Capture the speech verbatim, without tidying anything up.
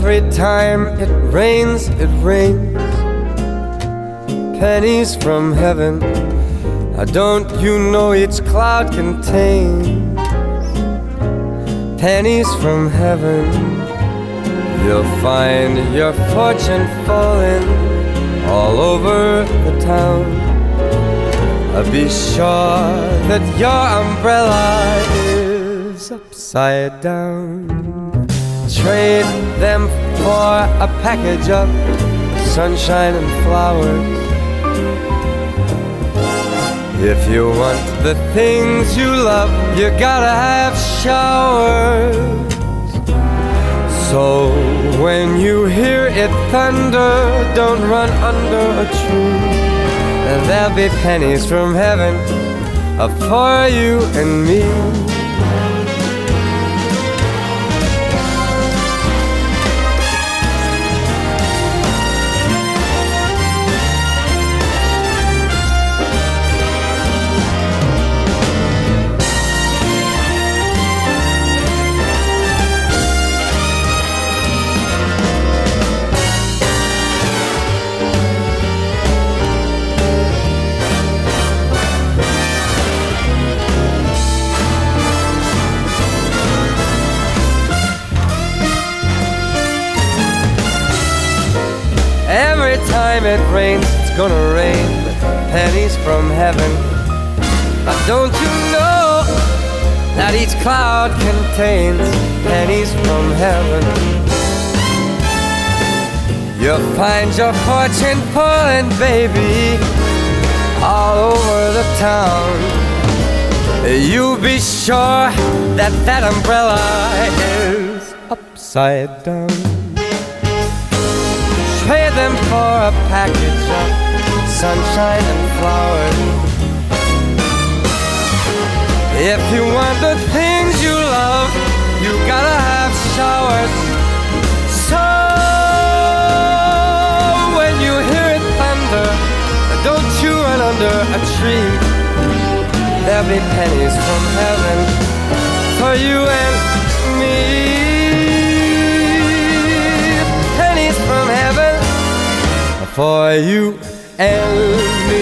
Every time it rains, it rains pennies from heaven. Now don't you know each cloud contains pennies from heaven? You'll find your fortune falling all over the town. Be sure that your umbrella is upside down. Trade them for a package of sunshine and flowers. If you want the things you love, you gotta have showers. So when you hear it thunder, don't run under a tree. And there'll be pennies from heaven for you and me. Every time it rains, it's gonna rain pennies from heaven. But don't you know that each cloud contains pennies from heaven? You'll find your fortune pulling, baby, all over the town. You be sure that that umbrella is upside down. Trade them for a package of sunshine and flowers. If you want the things you love, you gotta have showers. So when you hear it thunder, don't you run under a tree. There'll be pennies from heaven for you and me. Pennies from heaven for you and me.